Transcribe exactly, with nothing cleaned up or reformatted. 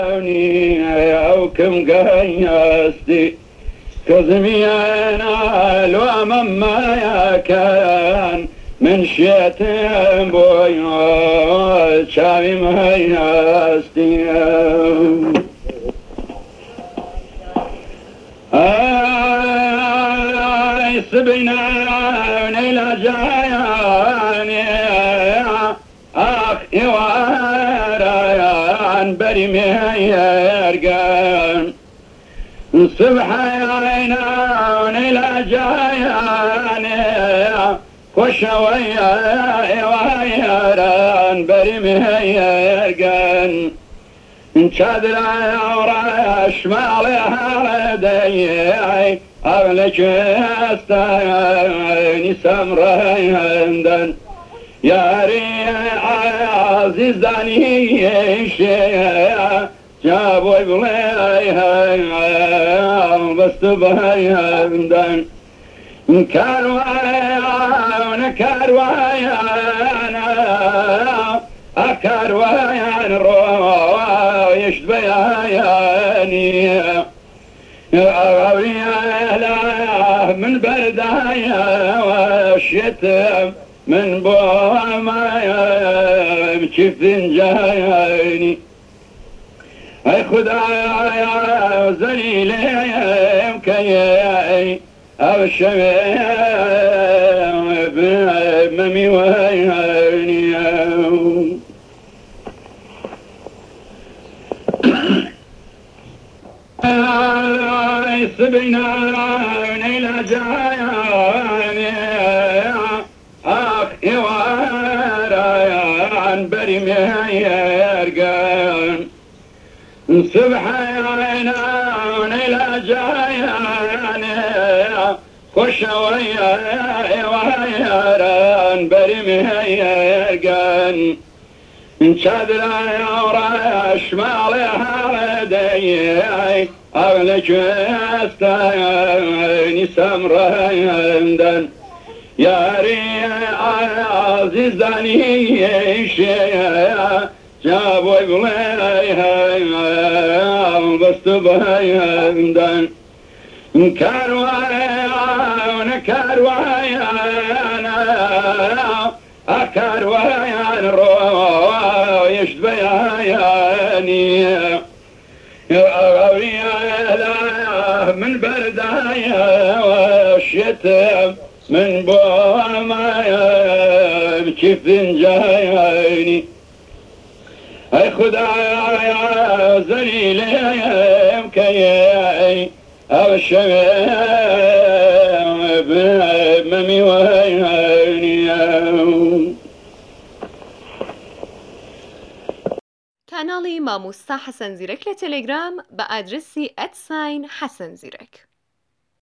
أو كم قيستي كزمينا لو مما كان من شيت بوي شاوي ما يستي اي سبينا نيلا جاياني اخ يواران بري ميرقان سبحانينا ونيلا جاياني وشويا ويران بري ميرقان شادر وراش مالي هالدي أغلق استاني سمرندن يا ريح عزيز داني شيء جابوا بليها بس تبهندن كانوا كانوا أكاروا رو يشت بياني أغويا من بردايا والشتم من بوما بكيف جايني أي خدايا زليلي مكياي أو الشميم بممي ويني سبينا نيلا جاياني اخ يواران بري ميرقان سبحانينا نيلا جاياني خشويا ويران بري ميرقان شادر وراش مالي هالدي أغلق استاني سمرندن يا ريح عزيز داني شيء جابوا بليها بس تبهندن كانوا كانوا أكاروا رو يشت بياني أغويا من بردايا والشتم من بوما بكيف جايني أي خدايا زليلي مكياي أو الشميم بممي ويني. کاناڵی مامۆستا حەسەن زیرەک لە تەلەگرام بە ئادرسی ئەت ساین حەسەن زیرەک.